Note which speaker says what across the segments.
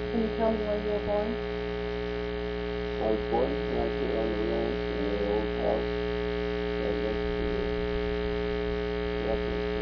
Speaker 1: Can you tell me where you were born?
Speaker 2: I was born right here on the ranch in the old house right next to the refuge.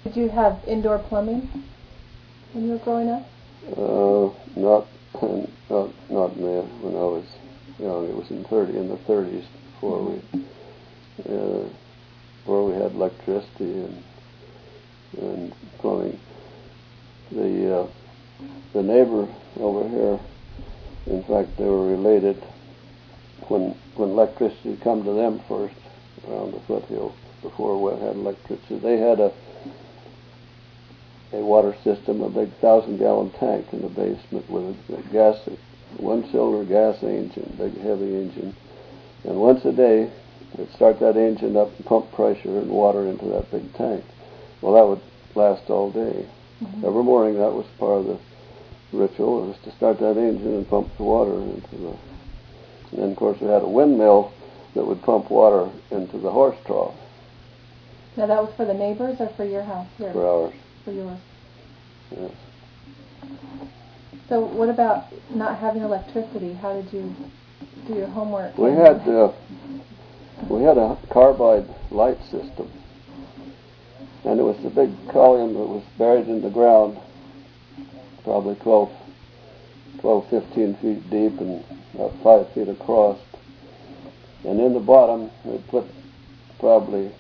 Speaker 1: Did you have indoor plumbing when you were growing up?
Speaker 2: Not when I was young. It was in the 30s before we had electricity and plumbing. The neighbor over here, in fact, they were related when electricity come to them first around the foothill before we had electricity. They had a water system, a big 1,000-gallon tank in the basement with a one-cylinder gas engine, big heavy engine, and once a day they'd start that engine up and pump pressure and water into that big tank. Well, that would last all day. Mm-hmm. Every morning that was part of the ritual, was to start that engine and pump the water into the... And then, of course, we had a windmill that would pump water into the horse trough.
Speaker 1: Now, that was for the neighbors or for your house? Here?
Speaker 2: For ours.
Speaker 1: For yours.
Speaker 2: Yes.
Speaker 1: So what about not having electricity? How did you do your homework?
Speaker 2: We had a carbide light system. And it was a big column that was buried in the ground, probably 12, 15 feet deep and about 5 feet across. And in the bottom, they put probably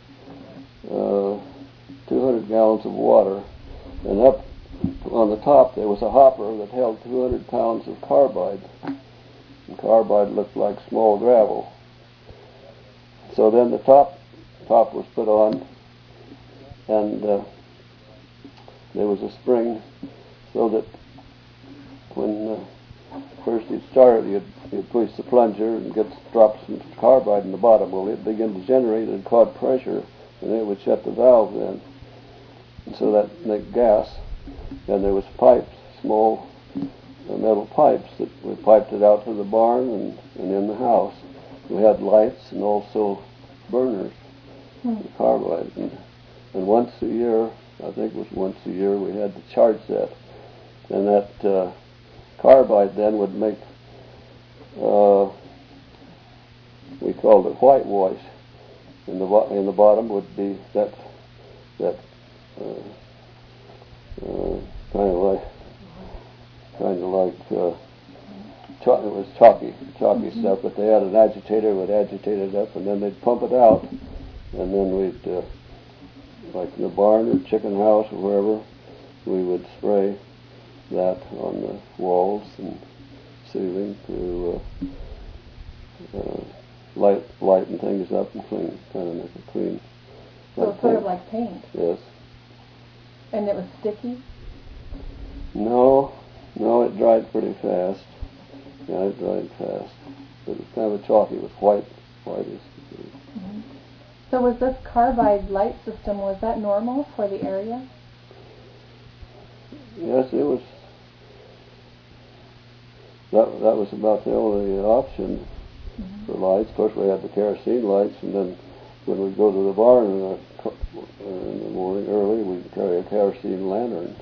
Speaker 2: 200 gallons of water. And up on the top, there was a hopper that held 200 pounds of carbide. And carbide looked like small gravel. So then the top was put on, and there was a spring so that when first you'd start, you'd push the plunger and drop some carbide in the bottom. Well, it began to generate and caught pressure, and it would shut the valve then. And so that made gas, and there was pipes, small metal pipes that we piped it out to the barn and in the house. We had lights and also burners, carbide. And once a year, I think it was once a year, we had to charge that. And that carbide then would make, we called it whitewash. In the bottom would be that kind of like it was chalky stuff, but they had an agitator would agitate it up, and then they'd pump it out, and then we'd, like in the barn or chicken house or wherever, we would spray that on the walls and ceiling to lighten things up and clean, kind of make it clean.
Speaker 1: So it's sort of like paint?
Speaker 2: Yes.
Speaker 1: And it was sticky?
Speaker 2: No, it dried pretty fast. Yeah, it dried fast. But it was kind of a chalky, it was whitish.
Speaker 1: Mm-hmm. So was this carbide light system, was that normal for the area?
Speaker 2: Yes, it was. That was about the only option for lights. Of course, we had the kerosene lights, and then when we'd go to the barn in the morning early, we'd carry a kerosene lantern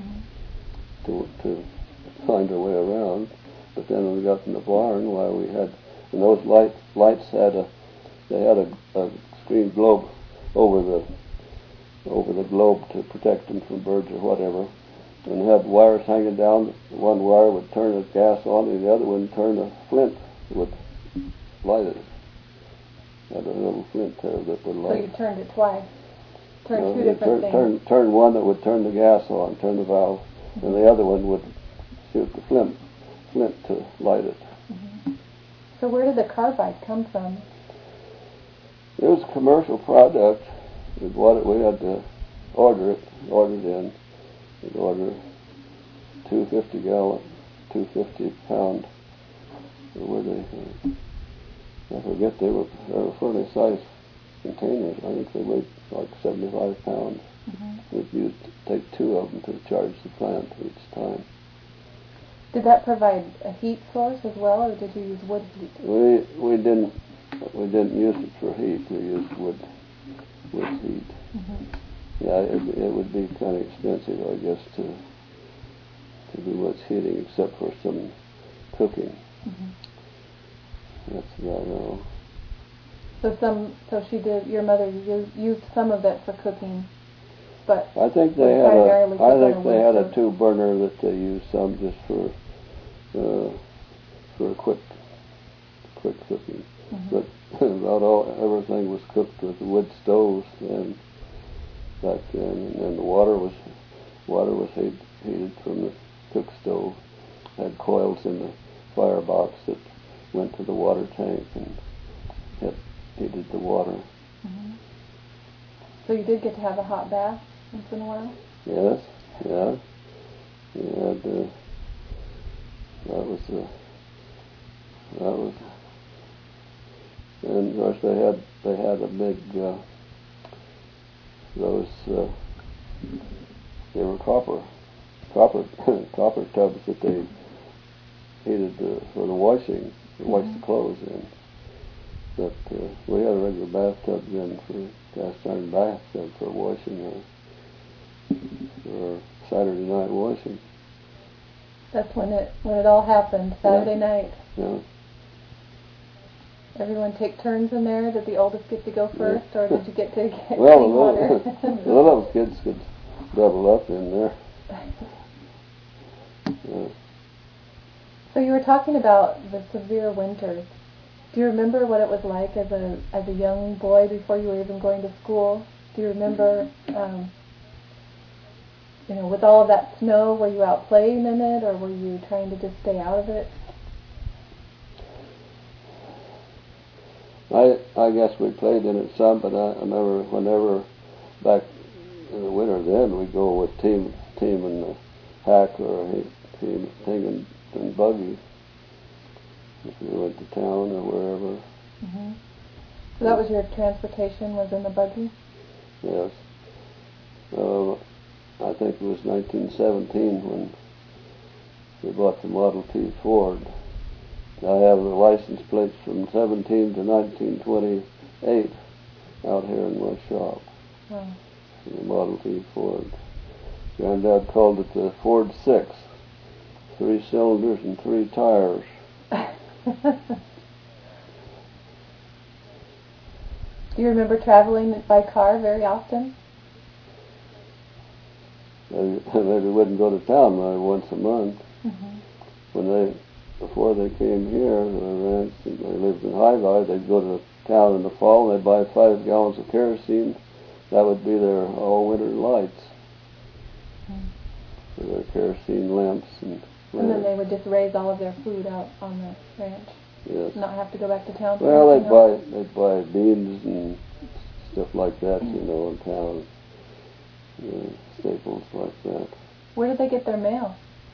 Speaker 2: to find our way around. But then when we got in the barn, and those lights had a screen globe over the globe to protect them from birds or whatever, and had wires hanging down. One wire would turn the gas on, and the other one turn a flint would light it. Had a little flint there that would light.
Speaker 1: So you turned it twice. Turned two different things.
Speaker 2: Turn one that would turn the gas on, turn the valve, and the other one would shoot the flint to light it.
Speaker 1: Mm-hmm. So where did the carbide come from?
Speaker 2: It was a commercial product. We bought it. We had to order in. We'd order 250 pound. Where I forget, they were fairly sized containers. I think they weighed like 75 pounds. Mm-hmm. We'd use to take 2 of them to charge the plant each time.
Speaker 1: Did that provide a heat source as well, or did you use wood heat?
Speaker 2: We didn't use it for heat. We used wood heat. Mm-hmm. Yeah, it would be kind of expensive, I guess, to do much heating except for some cooking. Mm-hmm. That's about all.
Speaker 1: So your mother used some of it for cooking, but
Speaker 2: I think they had
Speaker 1: primarily cook on a wood
Speaker 2: a
Speaker 1: stove.
Speaker 2: 2-burner that they used some just for quick cooking.
Speaker 1: Mhm.
Speaker 2: But everything was cooked with wood stoves and back then, and the water was heated from the cook stove. Had coils in the firebox that went to the water tank and heated the water.
Speaker 1: Mhm. So you did get to have a hot bath once in a while?
Speaker 2: Yes, yeah. We had that was, and of course they had a big they were copper copper tubs that they heated for the washing, to wash the clothes in. But we had a regular bathtub then for cast iron bathtub for washing for Saturday night washing.
Speaker 1: That's when it all happened, Saturday night.
Speaker 2: Yeah.
Speaker 1: Everyone take turns in there? Did the oldest get to go first, or did you get to get clean
Speaker 2: Well,
Speaker 1: water?
Speaker 2: the little kids could double up in there. Yeah.
Speaker 1: So you were talking about the severe winters. Do you remember what it was like as a young boy before you were even going to school? Do you remember, with all of that snow, were you out playing in it, or were you trying to just stay out of it?
Speaker 2: I guess we played in it some, but I remember whenever back in the winter then we'd go with team in the hack or a team thing and buggy if we went to town or wherever.
Speaker 1: Mm-hmm. So that was your transportation, was in the buggy?
Speaker 2: Yes. I think it was 1917 when we bought the Model T Ford. I have the license plates from 17 to 1928 out here in my shop.
Speaker 1: Wow.
Speaker 2: The Model T Ford. Granddad called it the Ford 6. 3 cylinders and 3 tires.
Speaker 1: Do you remember traveling by car very often?
Speaker 2: Maybe we wouldn't go to town once a month.
Speaker 1: Mm-hmm.
Speaker 2: Before they came here, they lived in High Valley, they'd go to town in the fall and they'd buy 5 gallons of kerosene. That would be their all-winter lights. For their kerosene lamps. And
Speaker 1: then they would just raise all of their food out on the ranch.
Speaker 2: Yes.
Speaker 1: Not have to go back to town.
Speaker 2: Well, they'd buy beans and stuff like that, in town. Staples like that.
Speaker 1: Where did they get their mail?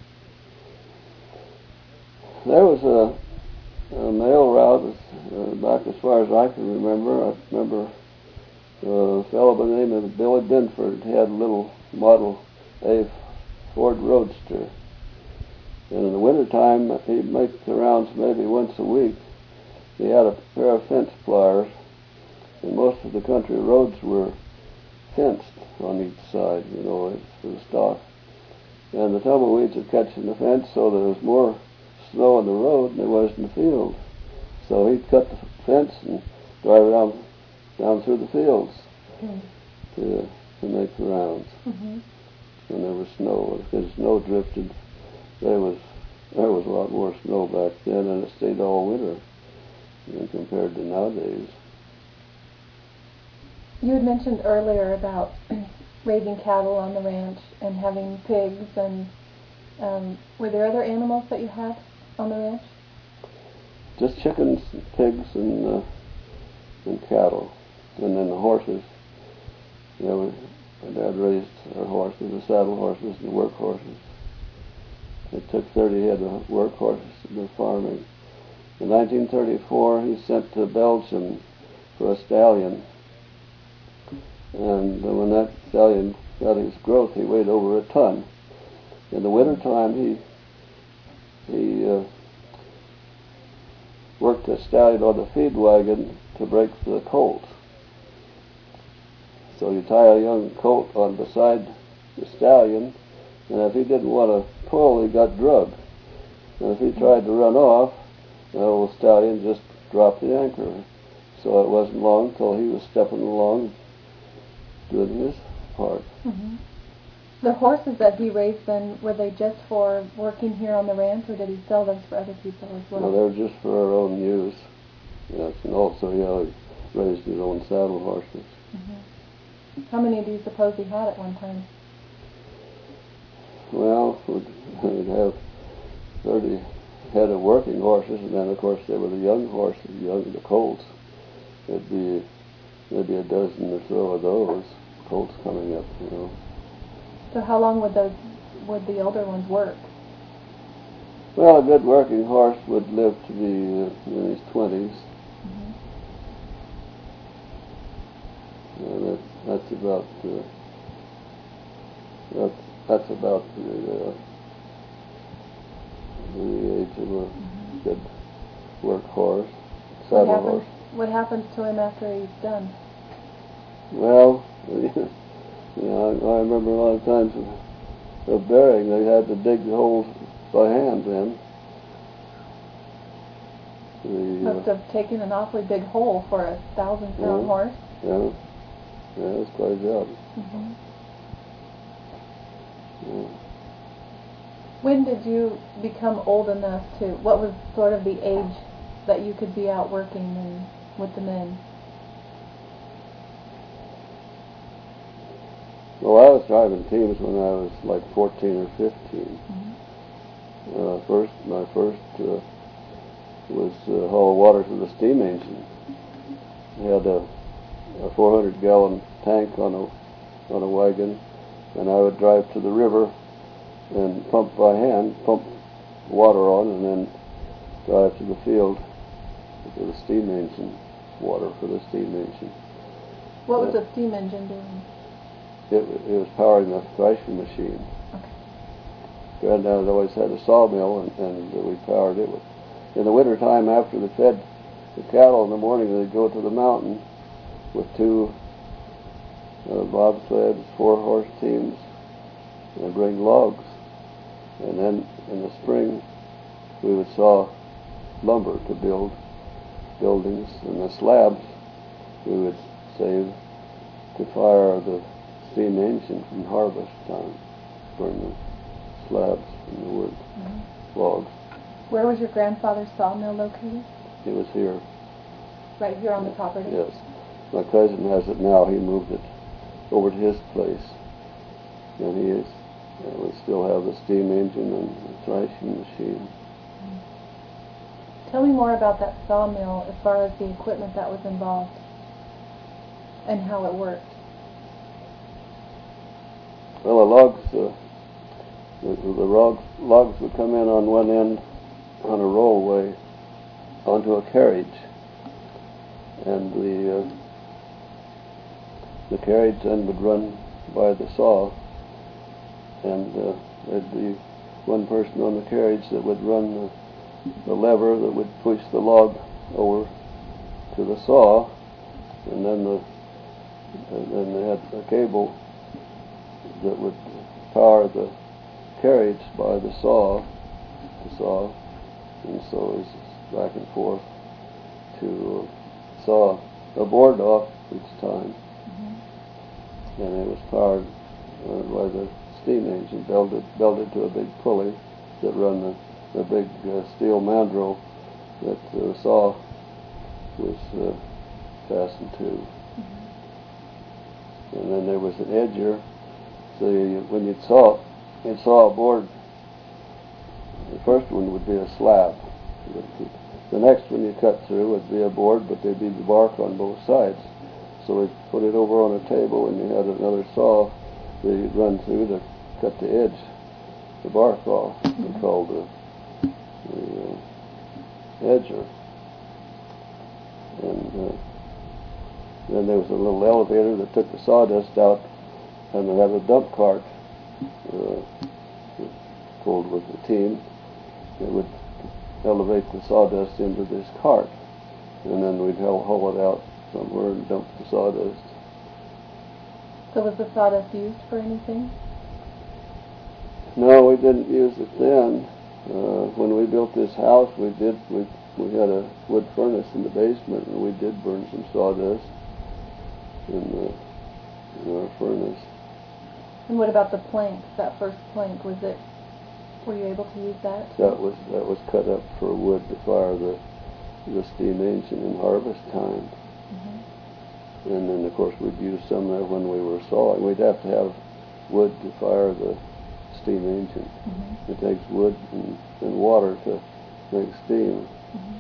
Speaker 2: There was a mail route back as far as I can remember. I remember a fellow by the name of Billy Binford. He had a little Model A Ford Roadster. And in the wintertime, he'd make the rounds maybe once a week. He had a pair of fence pliers, and most of the country roads were fenced on each side, for the stock. And the tumbleweeds would catch in the fence, so there was more snow on the road than there was in the field. So he'd cut the fence and drive down through the fields to make the rounds.
Speaker 1: Mm-hmm.
Speaker 2: When there was snow, because snow drifted, there was a lot more snow back then, and it stayed all winter compared to nowadays.
Speaker 1: You had mentioned earlier about raising cattle on the ranch and having pigs, and were there other animals that you had on the ranch?
Speaker 2: Just chickens, pigs, and cattle, and then the horses. My dad raised our horses, the saddle horses and work horses. It took 30 head of work horses to do farming. In 1934, he sent to Belgium for a stallion. And when that stallion got his growth, he weighed over a ton. In the wintertime, he worked the stallion on the feed wagon to break the colt. So you tie a young colt on beside the stallion, and if he didn't want to pull, he got drugged. And if he tried to run off, the old stallion just dropped the anchor. So it wasn't long till he was stepping along, doing this, part.
Speaker 1: Mm-hmm. The horses that he raised then, were they just for working here on the ranch, or did he sell them for other people as well?
Speaker 2: No, they were just for our own use. Yes, and also, he raised his own saddle horses.
Speaker 1: Mm-hmm. How many do you suppose he had at one time?
Speaker 2: Well, we'd have 30 head of working horses, and then, of course, there were the young horses, the colts. There'd be maybe a dozen or so of those colts coming up,
Speaker 1: So how long would the older ones work?
Speaker 2: Well, a good working horse would live to be in his 20s.
Speaker 1: Mm-hmm.
Speaker 2: That's about that's about the age of a good work horse, saddle horse.
Speaker 1: What happens to him after he's done?
Speaker 2: Well, I remember a lot of times of burying. They had to dig the holes by hand then.
Speaker 1: Must have taken an awfully big hole for a 1,000-pound horse.
Speaker 2: Yeah, it was quite a job.
Speaker 1: Mm-hmm.
Speaker 2: Yeah.
Speaker 1: When did you become old enough to? What was sort of the age that you could be out working and with the men?
Speaker 2: Well, I was driving teams when I was like 14 or 15.
Speaker 1: Mm-hmm.
Speaker 2: My first was haul water to the steam engine. We had a 400-gallon tank on a wagon, and I would drive to the river and pump by hand, pump water on, and then drive to the field for the steam engine, water for the steam engine.
Speaker 1: What was the steam engine doing?
Speaker 2: It was powering the threshing machine.
Speaker 1: Okay.
Speaker 2: Granddad always had a sawmill, and we powered it with. In the wintertime, after they fed the cattle in the morning, they'd go to the mountain with 2 bobsleds, 4-horse teams, and bring logs. And then in the spring, we would saw lumber to build buildings, and the slabs we would save to fire the steam engine from harvest time, burn the slabs from the wood logs.
Speaker 1: Where was your grandfather's sawmill located?
Speaker 2: It was here.
Speaker 1: Right here on the property?
Speaker 2: Yes. My cousin has it now. He moved it over to his place. And we still have the steam engine and the threshing machine.
Speaker 1: Tell me more about that sawmill as far as the equipment that was involved and how it worked.
Speaker 2: Well, the logs would come in on one end on a rollway onto a carriage, and the carriage then would run by the saw, and there'd be one person on the carriage that would run the lever that would push the log over to the saw, and then they had a cable that would power the carriage by the saw, and so it was back and forth to saw a board off each time, and it was powered by the steam engine, belted to a big pulley that run the big steel mandrel that the saw was fastened to. And then there was an edger, so when you'd saw a board, the first one would be a slab. The next one you cut through would be a board, but there'd be the bark on both sides. So we'd put it over on a table, and you had another saw that you'd run through to cut the edge, the bark off, and called the edger. And then there was a little elevator that took the sawdust out, and they had a dump cart pulled with the team. It would elevate the sawdust into this cart, and then we'd haul it out somewhere and dump the sawdust.
Speaker 1: So was the sawdust used for anything?
Speaker 2: No, we didn't use it then. When we built this house, we had a wood furnace in the basement, and we did burn some sawdust in our furnace.
Speaker 1: And what about the plank? That first plank, were you able to use that?
Speaker 2: That was cut up for wood to fire the steam engine in harvest time.
Speaker 1: Mm-hmm.
Speaker 2: And then, of course, we'd use some there when we were sawing. We'd have to have wood to fire the steam engine.
Speaker 1: Mm-hmm.
Speaker 2: It takes wood and water to make steam.
Speaker 1: Mm-hmm.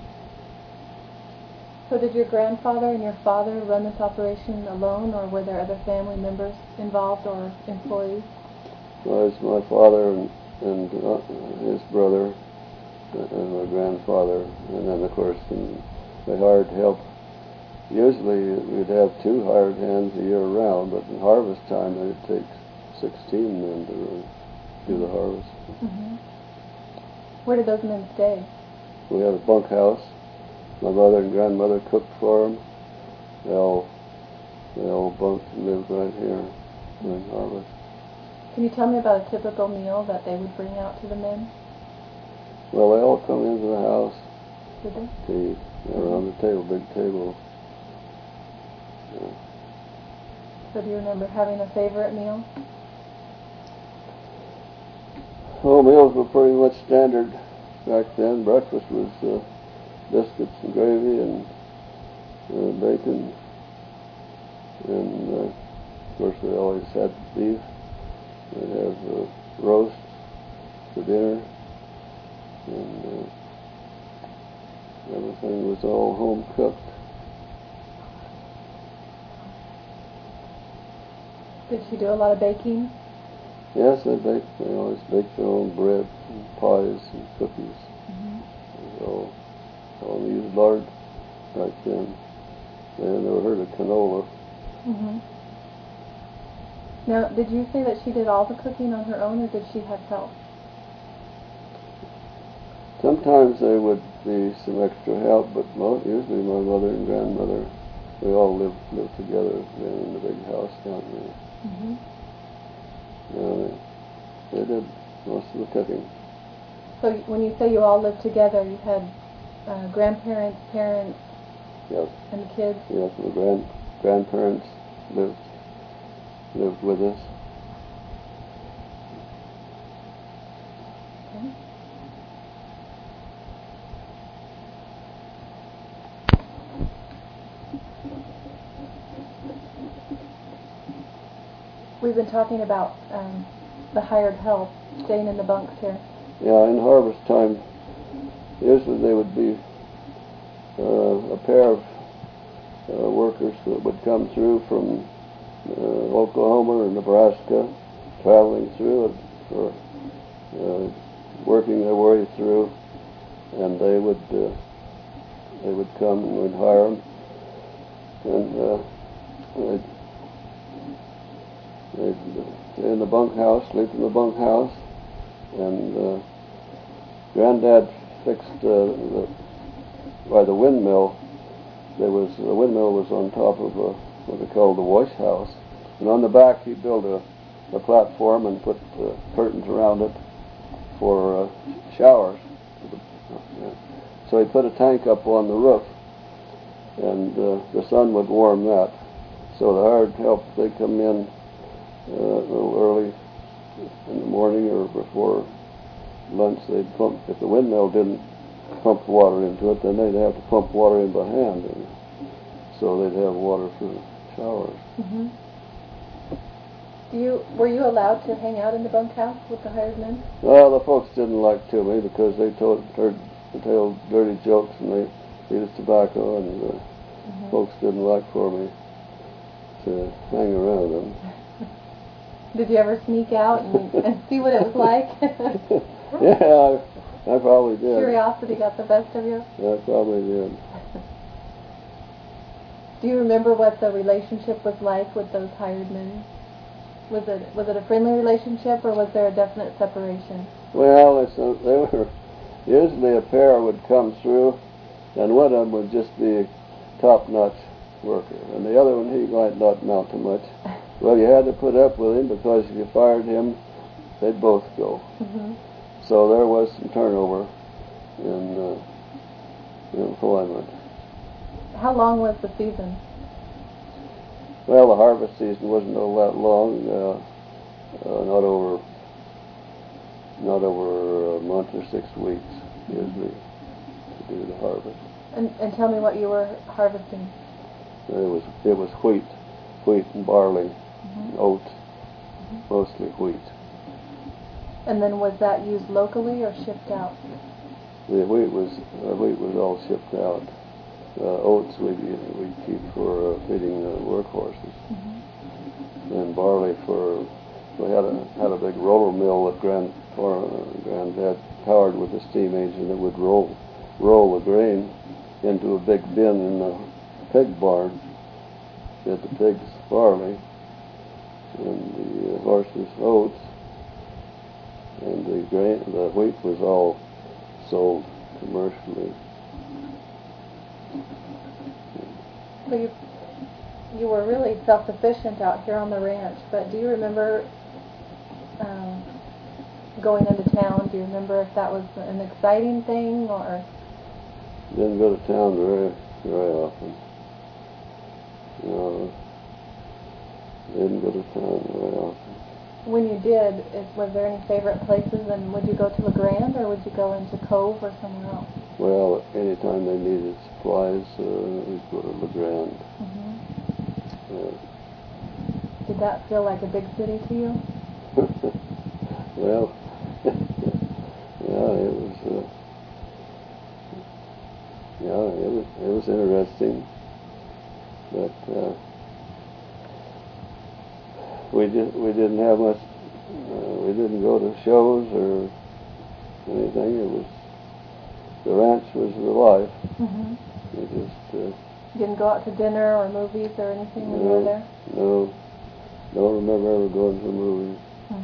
Speaker 1: So did your grandfather and your father run this operation alone, or were there other family members involved or employees?
Speaker 2: Well, it's my father and his brother and my grandfather, and then, of course, they hired help. Usually we'd have 2 hired hands a year round, but in harvest time it takes 16 men to do the harvest.
Speaker 1: Mm-hmm. Where did those men stay?
Speaker 2: We had a bunkhouse. My mother and grandmother cooked for them. They all bunked and lived right here during harvest.
Speaker 1: Can you tell me about a typical meal that they would bring out to the men?
Speaker 2: Well, they all come into the house
Speaker 1: Did they?
Speaker 2: to eat around the table, big table. Yeah.
Speaker 1: So do you remember having a favorite meal?
Speaker 2: Well, meals were pretty much standard back then. Breakfast was biscuits and gravy and bacon. And, of course, we always had beef. We'd have roast for dinner. And everything was all home cooked.
Speaker 1: Did she do a lot of baking?
Speaker 2: Yes, they always baked their own bread and pies and cookies.
Speaker 1: Mm-hmm.
Speaker 2: So all used lard back then. I never heard of canola.
Speaker 1: Mm-hmm. Now, did you say that she did all the cooking on her own, or did she have help?
Speaker 2: Sometimes there would be some extra help, but usually my mother and grandmother, we all lived together then in the big house down there.
Speaker 1: Mm-hmm.
Speaker 2: Yeah, they did most of the cooking.
Speaker 1: So when you say you all lived together, you had grandparents, parents,
Speaker 2: Yes.
Speaker 1: and the kids?
Speaker 2: Yes, my grandparents lived with us.
Speaker 1: Okay. We've been talking about the hired help staying in the bunks here.
Speaker 2: Yeah, in harvest time, usually they would be a pair of workers that would come through from Oklahoma or Nebraska, traveling through it for working their way through, and they would come and we'd hire them, and they'd stay in the bunkhouse, sleep in the bunkhouse, and Granddad fixed by the windmill. The windmill was on top of what they called the wash house, and on the back he built a platform and put curtains around it for showers. So he put a tank up on the roof, and the sun would warm that. So the hired help, they come in a little early in the morning or before lunch. They'd pump. If the windmill didn't pump water into it, then they'd have to pump water in by hand, and so they'd have water for showers.
Speaker 1: Mm-hmm. Were you allowed to hang out in the bunkhouse with the hired men?
Speaker 2: Well, the folks didn't like to me because they told dirty jokes and they beat us tobacco, and
Speaker 1: mm-hmm.
Speaker 2: folks didn't like for me to hang around them.
Speaker 1: Did you ever sneak out and see what it was like?
Speaker 2: Yeah, I probably did.
Speaker 1: Curiosity got the best of you?
Speaker 2: I probably did.
Speaker 1: Do you remember what the relationship was like with those hired men? Was it a friendly relationship, or was there a definite separation?
Speaker 2: Well, they were usually a pair would come through, and one of them would just be a top-notch worker, and the other one he might not amount to much. Well, you had to put up with him because if you fired him, they'd both go.
Speaker 1: Mm-hmm.
Speaker 2: So there was some turnover in employment.
Speaker 1: How long was the season?
Speaker 2: Well, the harvest season wasn't all that long. not over a month or 6 weeks usually to do the harvest.
Speaker 1: And tell me what you were harvesting.
Speaker 2: It was wheat and barley, and oats, mostly wheat.
Speaker 1: And then was that used locally or shipped out?
Speaker 2: The wheat was all shipped out. Oats we keep for feeding the workhorses, and barley we had a big roller mill that Granddad powered with a steam engine that would roll the grain into a big bin in the pig barn. Fed the pigs barley, and the horses oats, and the wheat was all sold commercially.
Speaker 1: So you were really self-sufficient out here on the ranch, but do you remember going into town? Do you remember if that was an exciting thing or?
Speaker 2: Didn't go to town very often. No, didn't go to town very often.
Speaker 1: When you did, was there any favorite places, and would you go to LeGrand or would you go into Cove or somewhere else?
Speaker 2: Well, anytime they needed supplies, we'd go to LeGrand.
Speaker 1: Did that feel like a big city to you?
Speaker 2: Well, yeah, it was interesting, but we didn't have much. We didn't go to shows or anything. The ranch was the life. We just
Speaker 1: didn't go out to dinner or movies or anything when you were there?
Speaker 2: No, don't remember ever going to the movies.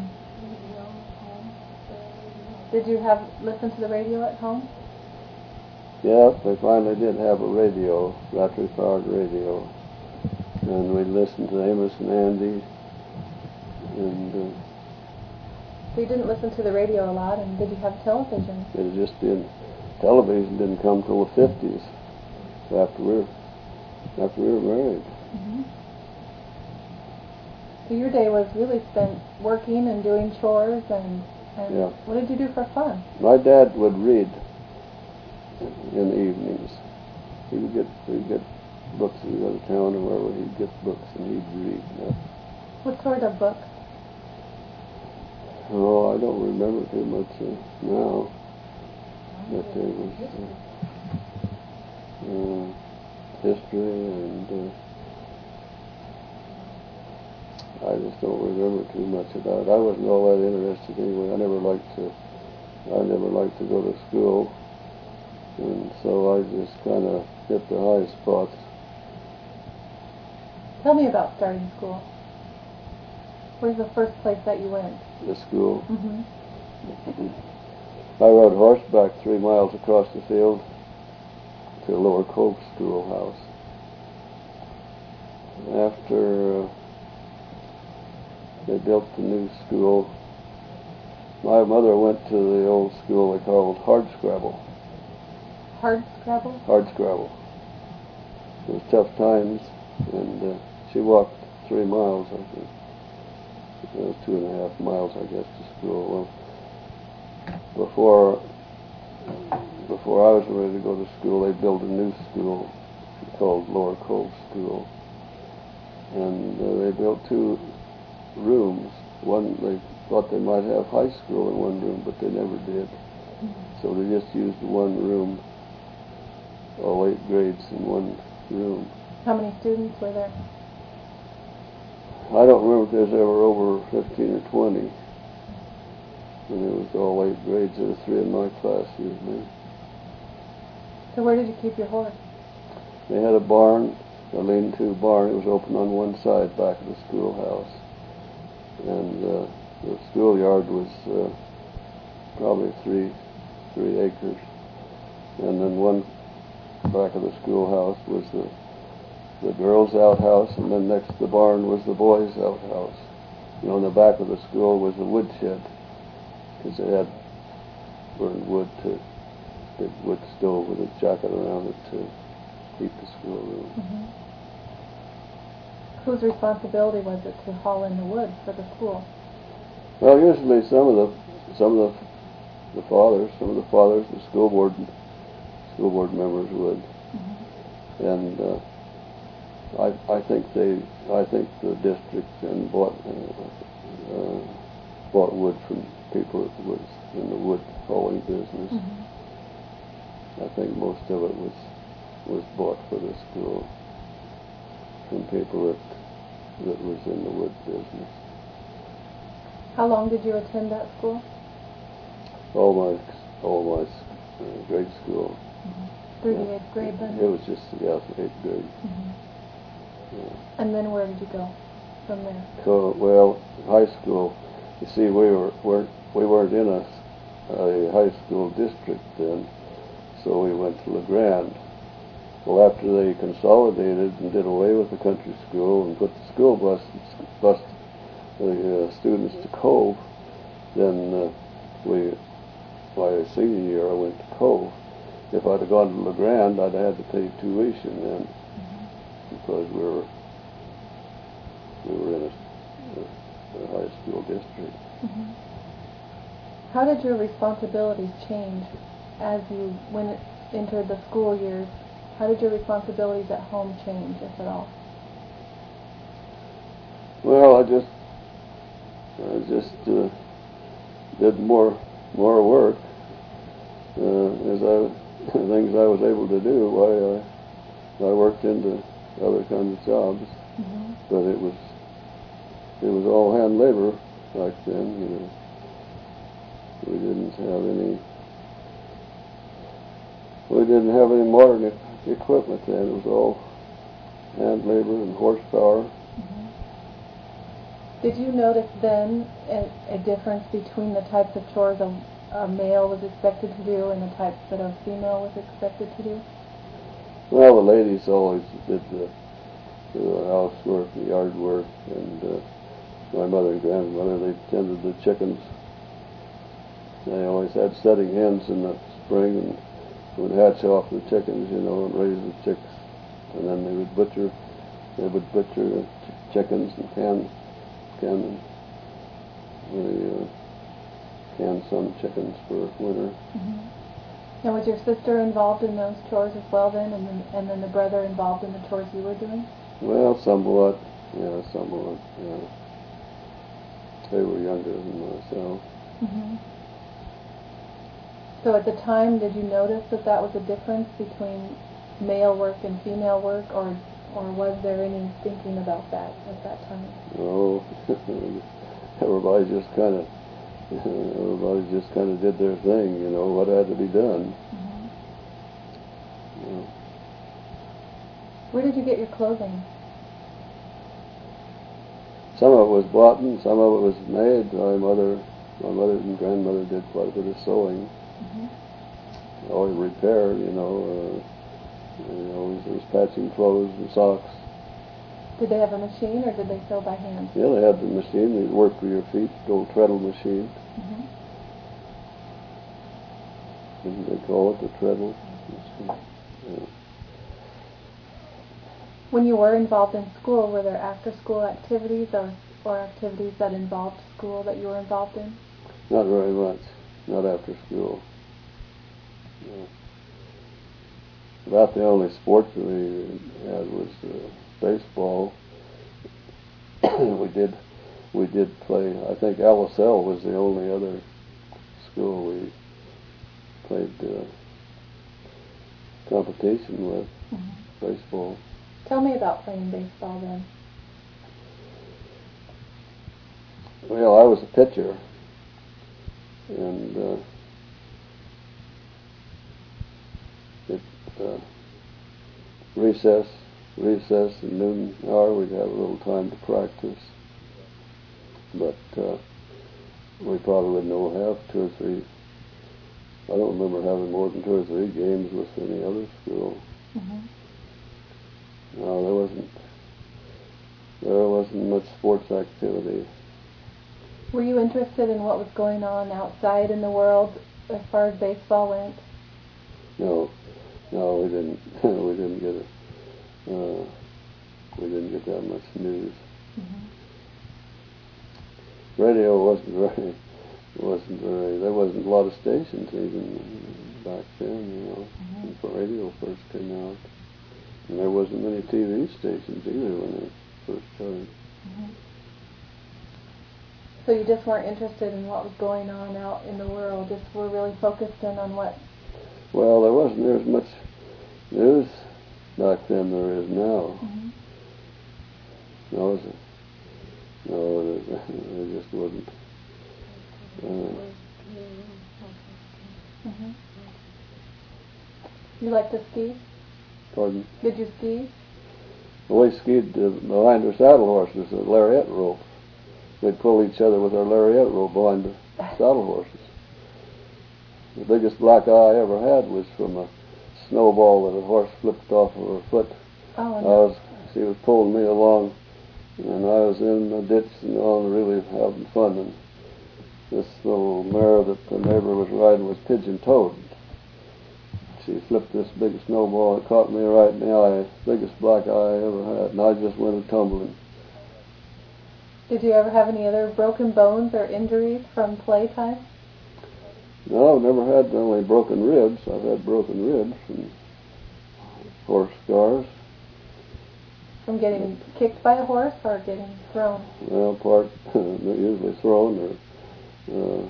Speaker 1: Did you listen to the radio at home?
Speaker 2: Yeah, they finally did have a radio, battery-powered radio, and we listened to Amos and Andy. And
Speaker 1: so you didn't listen to the radio a lot, and did you have television?
Speaker 2: It just didn't. Television didn't come till the 50s, after we were married.
Speaker 1: So your day was really spent working and doing chores, and
Speaker 2: yeah.
Speaker 1: What did you do for fun?
Speaker 2: My dad would read in the evenings. We'd get books. We'd go to town or wherever, he'd get books and he'd read.
Speaker 1: What sort of books?
Speaker 2: Oh, I don't remember too much now. But there was history, and I just don't remember too much about it. I wasn't all that interested anyway. I never liked to go to school, and so I just kind of hit the high spots.
Speaker 1: Tell me about starting school. Where's the first place that you went?
Speaker 2: The school. I rode horseback 3 miles across the field to Lower Cove Schoolhouse. After they built the new school, my mother went to the old school they called Hardscrabble.
Speaker 1: Hardscrabble?
Speaker 2: Hardscrabble. It was tough times, and she walked 3 miles, I think. It was 2.5 miles, I guess, to school. Well, before I was ready to go to school, they built a new school called Lower Cove School, and they built 2 rooms. One, they thought they might have high school in one room, but they never did. So they just used one room, all 8 grades in one room.
Speaker 1: How many students were there?
Speaker 2: I don't remember if there was ever over 15 or 20. And it was all 8 grades. There were 3 in my class usually.
Speaker 1: So where did you keep your horse?
Speaker 2: They had a barn, a lean-to barn. It was open on one side, back of the schoolhouse. And the schoolyard was probably 3 acres. And then one back of the schoolhouse was the girls' outhouse, and then next to the barn was the boys' outhouse. You know, in the back of the school was a woodshed, because they had burned wood, big wood stove with a jacket around it to heat the schoolroom.
Speaker 1: Whose responsibility was it to haul in the wood for the school?
Speaker 2: Well, usually some of the fathers, the school board members would, and I think the district then bought wood from people that was in the wood hauling business. I think most of it was bought for the school from people that was in the wood business.
Speaker 1: How long did you attend that school?
Speaker 2: All my grade school.
Speaker 1: Through the 8th grade then?
Speaker 2: It was just, 8th grade. Yeah.
Speaker 1: And then where did you go from there?
Speaker 2: So, well, high school, you see, we weren't in a high school district then, so we went to LeGrand. Well, after they consolidated and did away with the country school and put the school bus the students to Cove, then my senior year I went to Cove. If I'd have gone to LeGrand, I'd have had to pay tuition then, because we were in a high school district.
Speaker 1: How did your responsibilities change as you entered the school years? How did your responsibilities at home change, if at all?
Speaker 2: Well, I just did more work as things I was able to do. Why I worked into other kinds of jobs, but it was all hand labor back then. You know, we didn't have any modern equipment then. It was all hand labor and horsepower.
Speaker 1: Did you notice then a difference between the types of chores a male was expected to do and the types that a female was expected to do?
Speaker 2: Well, the ladies always did the housework, the yard work, and my mother and grandmother, they tended the chickens. They always had setting hens in the spring and would hatch off the chickens, you know, and raise the chicks. And then they would butcher the chickens and can some chickens for winter.
Speaker 1: Now, was your sister involved in those chores as well then, and then the brother involved in the chores you were doing?
Speaker 2: Well, somewhat. Yeah. They were younger than myself.
Speaker 1: So at the time, did you notice that was a difference between male work and female work, or was there any thinking about that at that time?
Speaker 2: No, everybody just kind of did their thing, you know, what had to be done. Yeah.
Speaker 1: Where did you get your clothing?
Speaker 2: Some of it was bought and some of it was made. My mother and grandmother did quite a bit of sewing. Always repair, you know, always was patching clothes and socks.
Speaker 1: Did they have a machine, or did they sew by hand?
Speaker 2: Yeah, they had the machine. They'd work with your feet, the old treadle machine. They call it the treadle machine. Yeah.
Speaker 1: When you were involved in school, were there after-school activities or activities that involved school that you were involved in?
Speaker 2: Not very much. Not after school. No. About the only sports that we had was baseball. we did play. I think LSL was the only other school we played competition with. Baseball.
Speaker 1: Tell me about playing baseball then.
Speaker 2: Well, I was a pitcher, and recess and noon hour, we'd have a little time to practice. But we probably wouldn't have 2 or 3. I don't remember having more than 2 or 3 games with any other school. No, there wasn't much sports activity.
Speaker 1: Were you interested in what was going on outside in the world as far as baseball went?
Speaker 2: No, we didn't. We didn't get it. We didn't get that much news. radio there wasn't a lot of stations even back then, when the radio first came out. And there wasn't many TV stations either when they first started.
Speaker 1: So you just weren't interested in what was going on out in the world, just were really focused in on what?
Speaker 2: Well, there wasn't near as much news back then there is now. No, there just wasn't.
Speaker 1: You like to ski?
Speaker 2: Pardon?
Speaker 1: Did you ski?
Speaker 2: We skied behind our saddle horses, a lariat rope. We'd pull each other with our lariat rope behind the saddle horses. The biggest black eye I ever had was from a snowball that a horse flipped off of her foot.
Speaker 1: Oh, no.
Speaker 2: She was pulling me along, and I was in the ditch and all really having fun. And this little mare that the neighbor was riding was pigeon-toed. She flipped this big snowball and caught me right in the eye, biggest black eye I ever had, and I just went a-tumbling.
Speaker 1: Did you ever have any other broken bones or injuries from playtime?
Speaker 2: No, I've never had only broken ribs. I've had broken ribs and horse scars.
Speaker 1: From getting kicked by a horse or getting thrown?
Speaker 2: Well, usually thrown or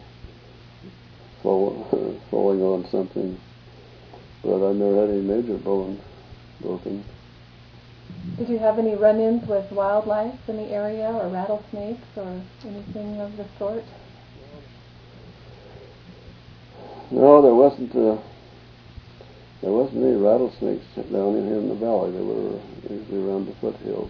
Speaker 2: falling on something. But I've never had any major bone broken.
Speaker 1: Did you have any run-ins with wildlife in the area, or rattlesnakes, or anything of the sort?
Speaker 2: No, there wasn't any rattlesnakes down in here in the valley. They were usually around the foothills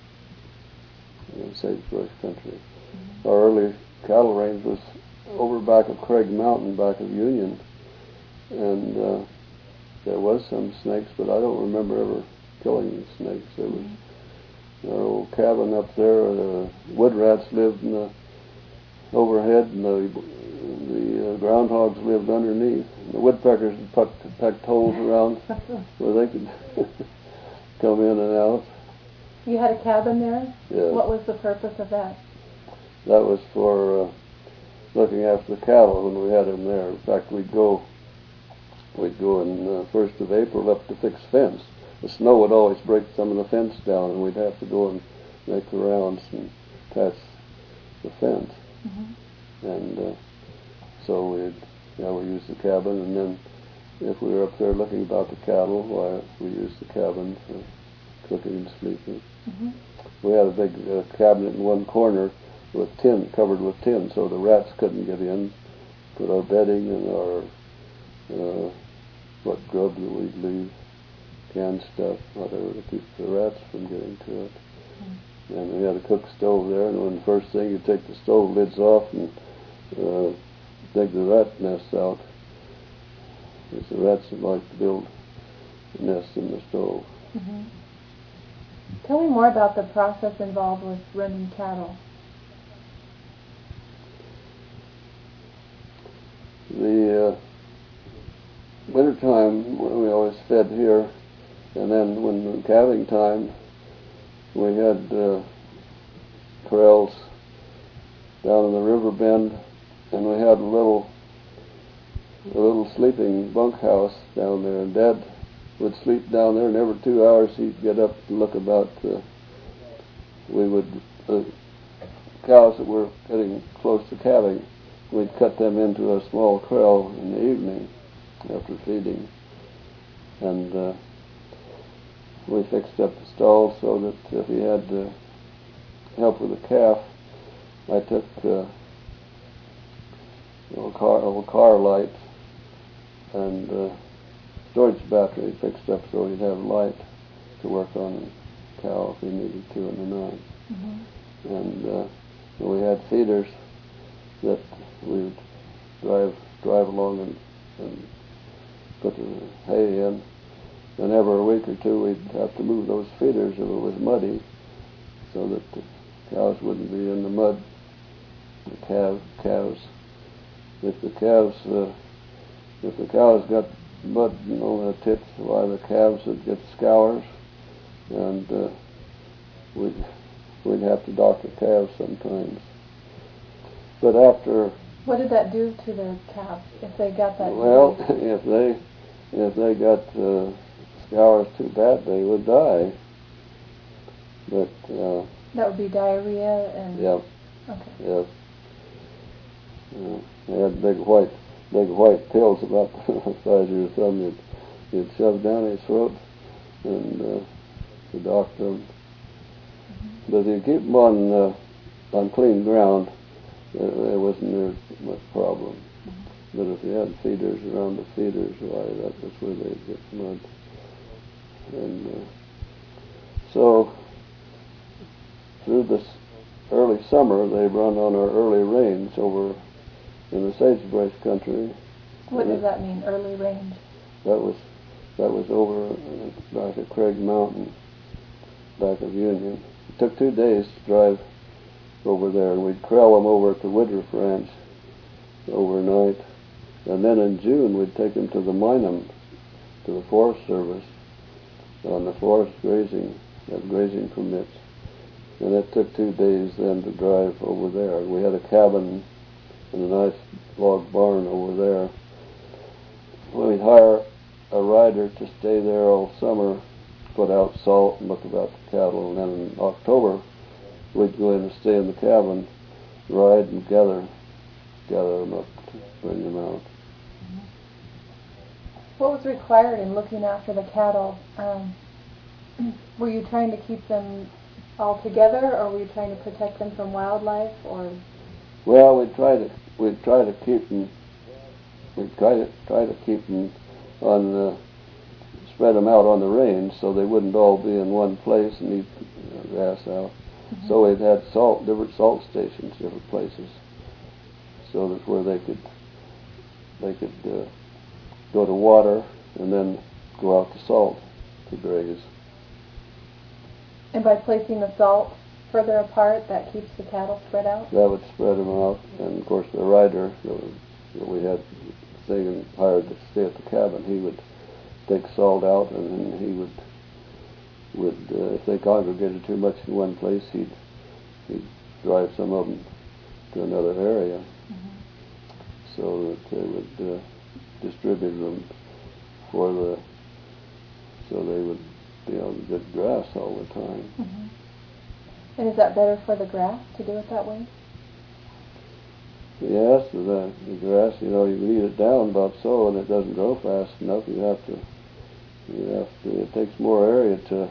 Speaker 2: in sagebrush country. Our early cattle range was over back of Craig Mountain, back of Union, and there was some snakes, but I don't remember ever killing snakes. There was our old cabin up there. The wood rats lived in the overhead, and the groundhogs lived underneath. The woodpeckers pecked holes around where they could come in and out.
Speaker 1: You had a cabin there?
Speaker 2: Yeah.
Speaker 1: What was the purpose of that?
Speaker 2: That was for looking after the cattle when we had them there. In fact, we'd go in 1st of April up to fix fence. The snow would always break some of the fence down, and we'd have to go and make the rounds and patch the fence. And so we used the cabin, and then if we were up there looking about the cattle, we used the cabin for cooking and sleeping. We had a big cabinet in one corner with covered with tin, so the rats couldn't get in. Put our bedding and our what grub that we'd leave, canned stuff, whatever, to keep the rats from getting to it. And we had a cook stove there, and when the first thing you take the stove lids off and dig the rat nests out, because the rats would like to build nests in the stove.
Speaker 1: Tell me more about the process involved with running cattle.
Speaker 2: The wintertime, we always fed here, and then when calving time, we had corrals down in the river bend, and we had a little sleeping bunkhouse down there, and Dad would sleep down there, and every 2 hours he'd get up and look about. The cows that were getting close to calving, we'd cut them into a small corral in the evening after feeding, and we fixed up the stall so that if he had help with the calf, I took a little car light and storage battery fixed up so he'd have light to work on the cow if he needed to in the night. And we had feeders that we would drive along and put the hay in. And every week or two we'd have to move those feeders if it was muddy, so that the cows wouldn't be in the mud. The calves. If the cows got mud on their tits, why the calves would get scours, and we'd have to dock the calves sometimes. But after,
Speaker 1: what did that do to the calves if they got that?
Speaker 2: well, if they got scours too bad, they would die. But
Speaker 1: that would be diarrhea and.
Speaker 2: Yep.
Speaker 1: Okay.
Speaker 2: Yes. They had big white pills about the size of your thumb. You'd shove down his throat, and the doctor. Mm-hmm. But if you keep them on clean ground, there wasn't near much problem. Mm-hmm. But if you had feeders around the feeders, why, that was where they'd get mud. And so through this early summer, they run on our early rains over in the sagebrush country.
Speaker 1: What does that mean, early range?
Speaker 2: That was over back at Craig Mountain, back of Union. It took 2 days to drive over there, and we'd corral them over at the Woodruff Ranch overnight. And then in June, we'd take them to the Minam, to the Forest Service, on the forest grazing, have grazing permits. And it took 2 days then to drive over there. We had a cabin in a nice log barn over there. We'd hire a rider to stay there all summer, put out salt and look about the cattle, and then in October we'd go in and stay in the cabin, ride and gather them up to bring them out.
Speaker 1: What was required in looking after the cattle? Were you trying to keep them all together, or were you trying to protect them from wildlife, or?
Speaker 2: Well, we'd try to keep them. We'd try to keep them on, spread them out on the range so they wouldn't all be in one place and eat grass out. Mm-hmm. So we'd had different salt stations, different places, so that where they could go to water and then go out to salt to graze.
Speaker 1: And by placing the salt further apart, that keeps the cattle spread out? That
Speaker 2: would spread them out. And of course the rider that we had hired to stay at the cabin, he would take salt out, and then he would if they congregated too much in one place, he'd drive some of them to another area. Mm-hmm. So that they would distribute them so they would be on good grass all the time.
Speaker 1: Mm-hmm. And is that better for the grass to do it that way?
Speaker 2: Yes, the grass, you lead it down about so, and it doesn't grow fast enough. It takes more area to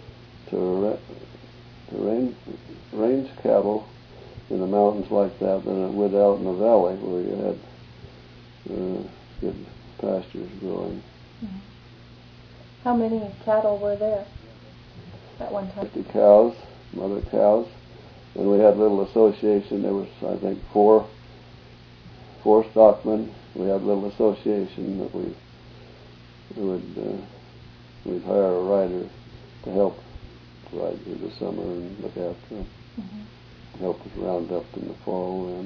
Speaker 2: range cattle in the mountains like that than it would out in the valley where you had good pastures growing.
Speaker 1: Mm-hmm. How many cattle were there at one time?
Speaker 2: 50 cows, mother cows, and we had a little association. There was, I think, four stockmen. We had a little association that we'd hire a rider to help ride through the summer and look after them, mm-hmm. help us round up in the fall then.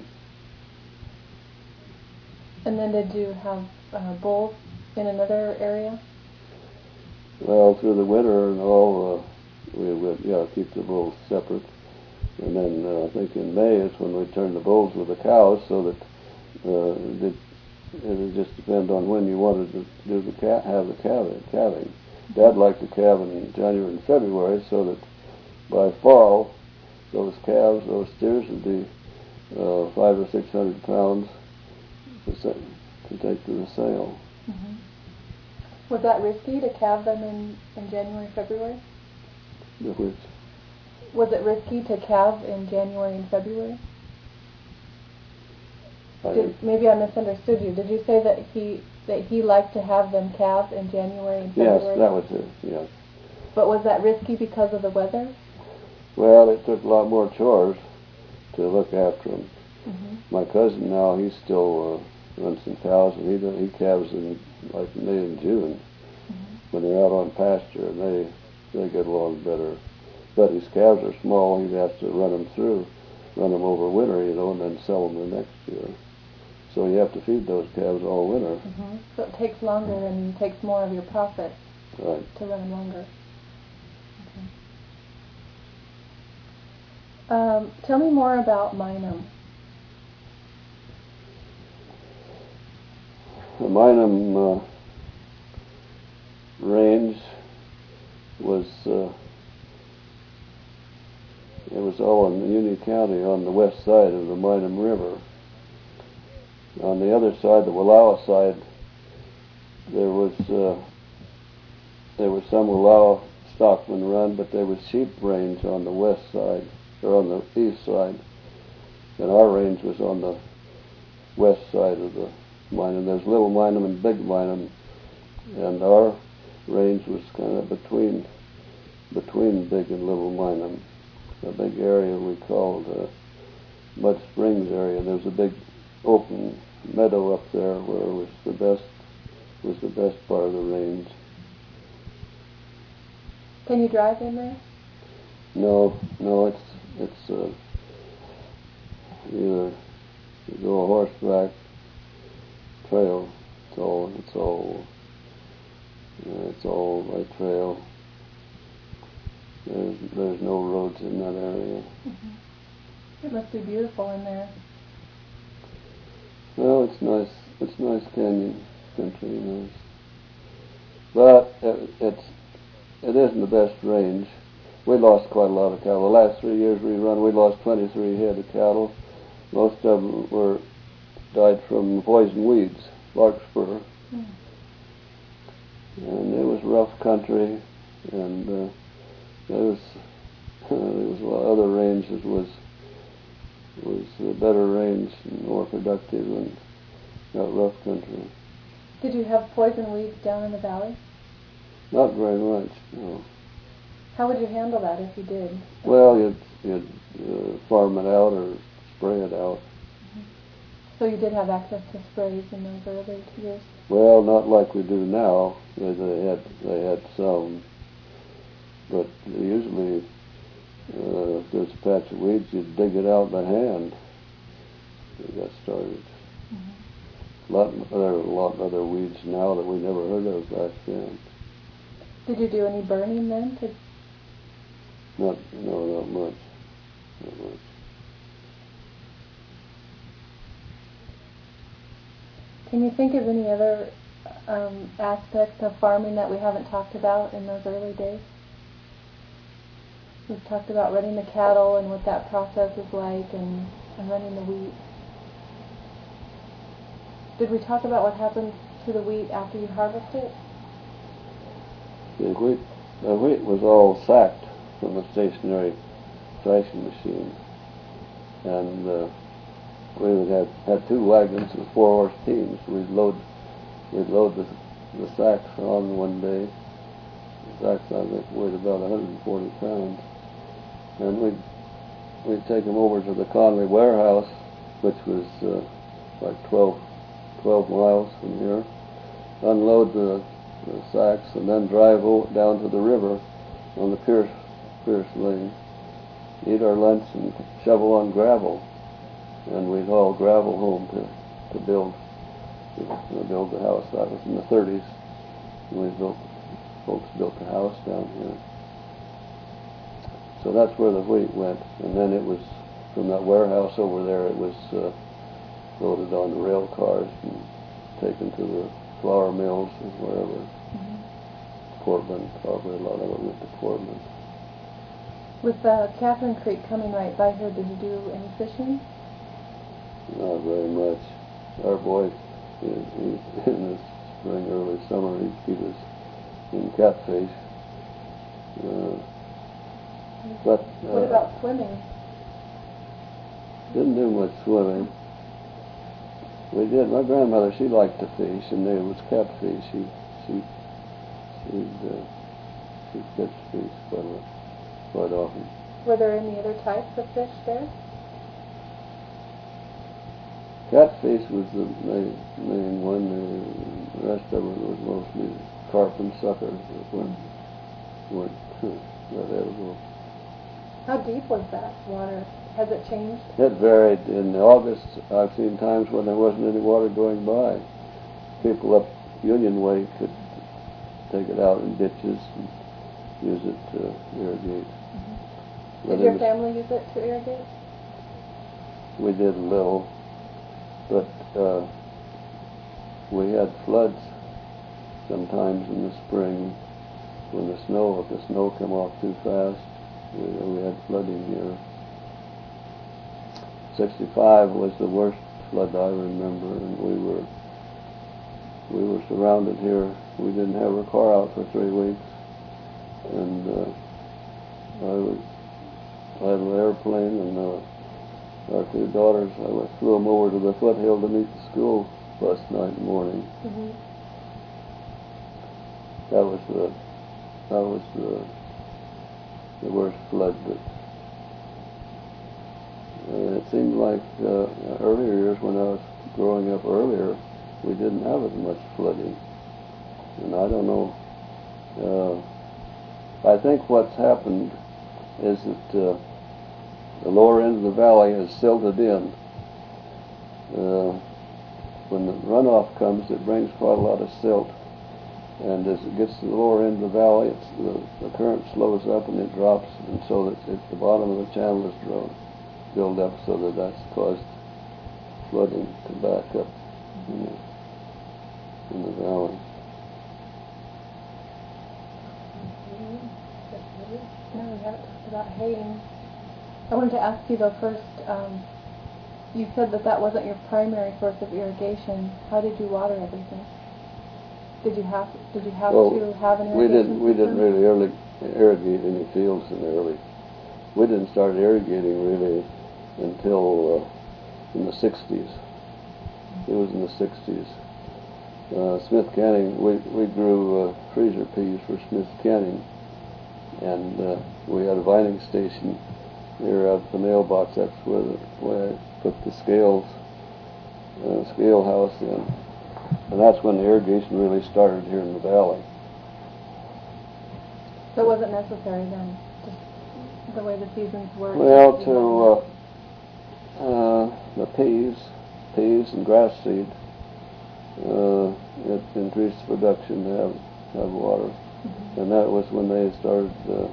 Speaker 1: And then did you have bulls in another area?
Speaker 2: Well, through the winter and all, we would keep the bulls separate. And then I think in May is when we turned the bulls with the cows, so that it would just depend on when you wanted to do have the calving. Dad liked to calve in January and February, so that by fall those steers would be 500 or 600 pounds to take to the sale.
Speaker 1: Mm-hmm. Was that risky to calve them in January, February?
Speaker 2: Which?
Speaker 1: Was it risky to calve in January and February? Maybe I misunderstood you. Did you say that he liked to have them calved in January and February?
Speaker 2: Yes, that was it, yes.
Speaker 1: But was that risky because of the weather?
Speaker 2: Well, it took a lot more chores to look after them. Mm-hmm. My cousin now, he's still runs some cows, and he calves in like May and June, mm-hmm. when they're out on pasture, and they get along better. But his calves are small. He has to run them over winter, and then sell them the next year. So you have to feed those calves all winter.
Speaker 1: Mm-hmm. So it takes longer and takes more of your profit
Speaker 2: to
Speaker 1: run them longer. Okay. Tell me more about Minam.
Speaker 2: the Minam range was it was all in Union County on the west side of the Minam River. On the other side, the Wallowa side, there was some Wallowa stockmen run, but there was sheep range on the west side, or on the east side, and our range was on the west side of the Minam. There's Little Minam and Big Minam, and our range was kind of between Big and Little Minam. A big area we called Mud Springs area. There was a big open meadow up there where it was the best part of the range.
Speaker 1: Can you drive in there?
Speaker 2: No, it's either you go a horseback trail. It's all by trail. There's no roads in that area.
Speaker 1: Mm-hmm. It must be beautiful in there.
Speaker 2: Well, it's nice. It's nice canyon country, nice. But it isn't the best range. We lost quite a lot of cattle. The last 3 years we run, we lost 23 head of cattle. Most of them died from poison weeds, larkspur. Mm. And it was rough country, and there was a lot of other ranges was a better range and more productive and not rough country.
Speaker 1: Did you have poison weeds down in the valley?
Speaker 2: Not very much, no.
Speaker 1: How would you handle that if you did?
Speaker 2: Well, you'd farm it out or spray it out.
Speaker 1: Mm-hmm. So you did have access to sprays in those early years?
Speaker 2: Well, not like we do now. They had some, but usually if there's a patch of weeds, you'd dig it out by hand. We got started. Mm-hmm. There are a lot of other weeds now that we never heard of back then.
Speaker 1: Did you do any burning then?
Speaker 2: Not much. Not much.
Speaker 1: Can you think of any other aspects of farming that we haven't talked about in those early days? We've talked about running the cattle and what that process is like, and running the wheat. Did we talk about what happens to the wheat after you harvest it?
Speaker 2: The wheat was all sacked from a stationary thrashing machine, and we would have 2 wagons with 4-horse teams. We'd load the sacks on one day. The sacks on it weighed about 140 pounds, and we'd take them over to the Conley warehouse, which was like 12 miles from here. Unload the sacks and then drive down to the river on the Pierce Lane, eat our lunch and shovel on gravel, and we'd haul gravel home to build the house. That was in the 30s. And folks built the house down here. So that's where the wheat went, and then it was from that warehouse over there. It was loaded on the rail cars and taken to the flour mills or wherever. Mm-hmm. Portland, probably a lot of it went to Portland.
Speaker 1: With Catherine Creek coming right by here, did you do any fishing?
Speaker 2: Not very much. Our boy, in the spring, early summer, he was in catfish. But
Speaker 1: what about swimming?
Speaker 2: Didn't do much swimming. We did. My grandmother, she liked to fish, and there was catfish. She'd catch fish quite often.
Speaker 1: Were there any other types of fish there?
Speaker 2: Catfish was the main one. The rest of it was mostly carp and sucker that weren't that edible.
Speaker 1: How deep was that water? Has it changed?
Speaker 2: It varied. In August, I've seen times when there wasn't any water going by. People up Union Way could take it out in ditches and use it to irrigate.
Speaker 1: Mm-hmm. Did your family use it to irrigate?
Speaker 2: We did a little, but we had floods sometimes in the spring when if the snow came off too fast. We had flooding here. 65 was the worst flood I remember, and we were surrounded here. We didn't have our car out for 3 weeks, and I had an airplane, and our 2 daughters, I flew them over to the foothill to meet the school bus night and morning.
Speaker 1: Mm-hmm.
Speaker 2: That was the worst flood. But it seemed like earlier years, when I was growing up earlier, we didn't have as much flooding. And I don't know. I think what's happened is that the lower end of the valley is silted in. When the runoff comes, it brings quite a lot of silt. And as it gets to the lower end of the valley, the current slows up and it drops, and so that the bottom of the channel is built up, so that's caused flooding to back up in the valley.
Speaker 1: No, we haven't talked about haying. I wanted to ask you though first, you said that wasn't your primary source of irrigation. How did you water everything? Did you have to have an irrigation
Speaker 2: We didn't really irrigate any fields we didn't start irrigating really until in the 60s. It was in the 60s. Smith Canning, we grew freezer peas for Smith Canning, and we had a vining station near out the mailbox. That's where I put the scale house in. And that's when the irrigation really started here in the valley.
Speaker 1: So it wasn't necessary then, just the way the seasons work?
Speaker 2: Well, to the peas and grass seed, it increased the production to have water. Mm-hmm. And that was when they started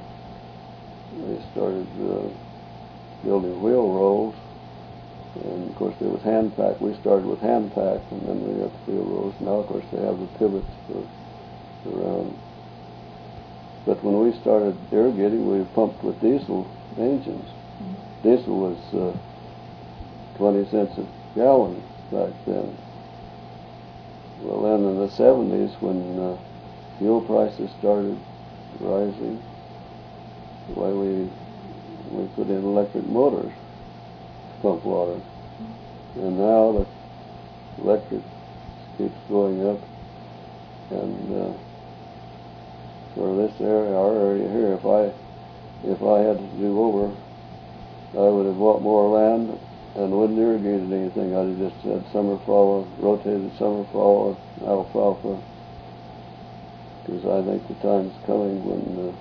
Speaker 2: building wheel rolls. And of course there was hand pack. We started with hand pack, and then we got the wheel rolls. Now of course they have the pivots around. But when we started irrigating, we pumped with diesel engines. Mm-hmm. Diesel was 20 cents a gallon back then. Well, then in the 70s, when fuel prices started rising, why we put in electric motors to pump water. And now the electric keeps going up, and for this area, our area here, if I had to do over, I would have bought more land and wouldn't irrigated anything. I'd have just had summer fall, rotated summer fall alfalfa, because I think the time's coming when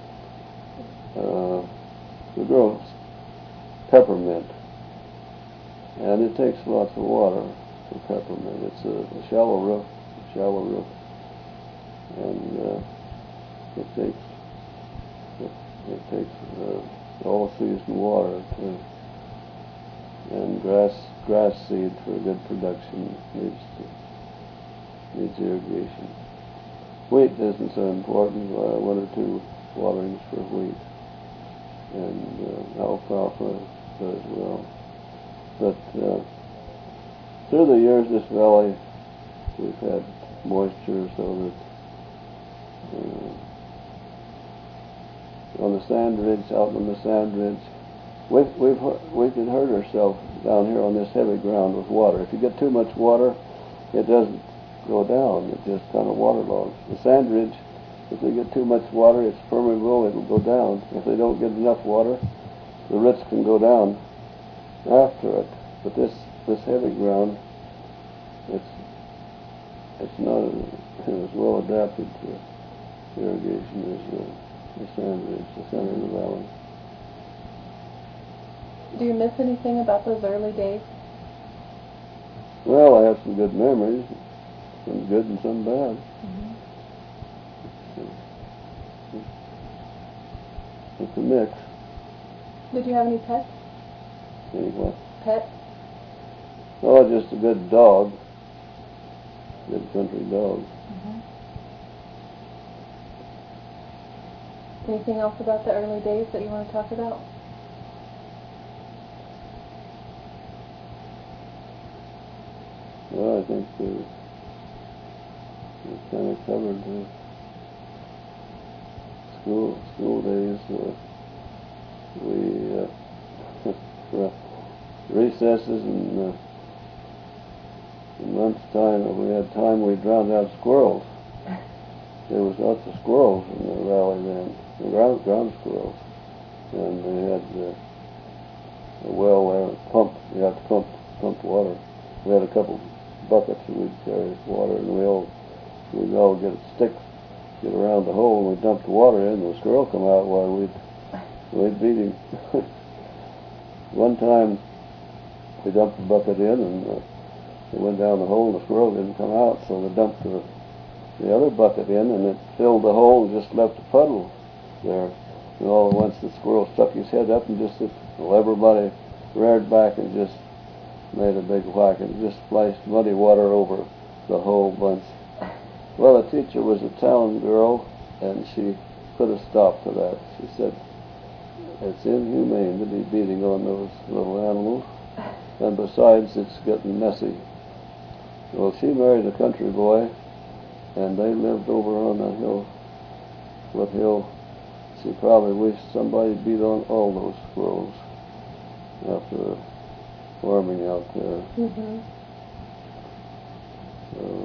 Speaker 2: we grow peppermint, and it takes lots of water for peppermint. It's a shallow roof, and it takes all season water to. And grass seed for good production needs irrigation. Wheat isn't so important. 1 or 2 waterings for wheat, and alfalfa as well. But through the years, this valley, we've had moisture, so that on the sand ridge, out on the sand ridge, we can hurt ourselves down here on this heavy ground with water. If you get too much water, it doesn't go down. It just kind of waterlogs. The sand ridge, if they get too much water, it's permeable. It'll go down. If they don't get enough water, the roots can go down after it. But this heavy ground, it's not as well adapted to irrigation as the sand ridge, the center of the valley.
Speaker 1: Do you miss anything about those early days?
Speaker 2: Well, I have some good memories, some good and some bad. Mm-hmm. It's a mix.
Speaker 1: Did you have any pets?
Speaker 2: Any what?
Speaker 1: Pets?
Speaker 2: Oh, just a good dog. good country dogs.
Speaker 1: Anything else about the early days that you want to talk about?
Speaker 2: Well, I think we kind of covered the school days. Recesses and lunchtime, if we had time, we drowned out squirrels. There was lots of squirrels in the valley then, ground squirrels, and they had a well there, you had to pump water. We had a couple buckets and we'd carry water, and we'd all get sticks, get around the hole, and we'd dump the water in, and the squirrel come out while we'd beat him. One time we dumped the bucket in, and it went down the hole, and the squirrel didn't come out, so we dumped the other bucket in, and it filled the hole and just left a puddle there. And all at once the squirrel stuck his head up and everybody reared back and just made a big whack and just splashed muddy water over the whole bunch. Well, the teacher was a town girl, and she put a stop to that. She said, it's inhumane to be beating on those little animals, and besides, it's getting messy. Well, she married a country boy, and they lived over on a hill, foothill. She probably wished somebody beat on all those squirrels after farming out there. So